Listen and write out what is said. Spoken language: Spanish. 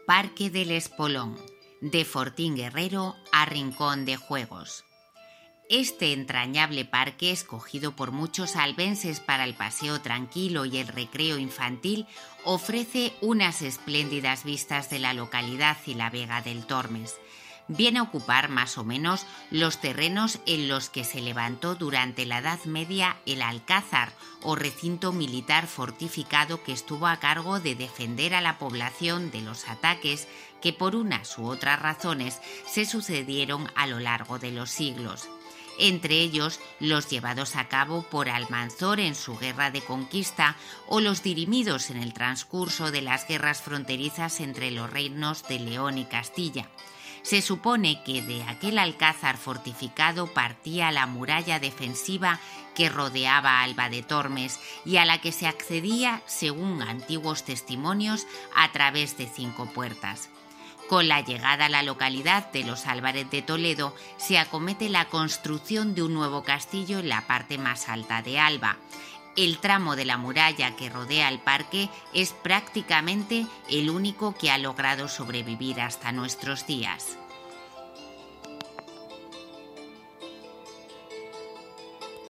Parque del Espolón, de Fortín Guerrero a Rincón de Juegos. Este entrañable parque, escogido por muchos albenses para el paseo tranquilo y el recreo infantil, ofrece unas espléndidas vistas de la localidad y la Vega del Tormes. Viene a ocupar más o menos los terrenos en los que se levantó durante la Edad Media el Alcázar o recinto militar fortificado que estuvo a cargo de defender a la población de los ataques que por unas u otras razones se sucedieron a lo largo de los siglos. Entre ellos los llevados a cabo por Almanzor en su guerra de conquista o los dirimidos en el transcurso de las guerras fronterizas entre los reinos de León y Castilla. Se supone que de aquel alcázar fortificado partía la muralla defensiva que rodeaba Alba de Tormes y a la que se accedía, según antiguos testimonios, a través de 5 puertas. Con la llegada a la localidad de los Álvarez de Toledo, se acomete la construcción de un nuevo castillo en la parte más alta de Alba. El tramo de la muralla que rodea el parque es prácticamente el único que ha logrado sobrevivir hasta nuestros días.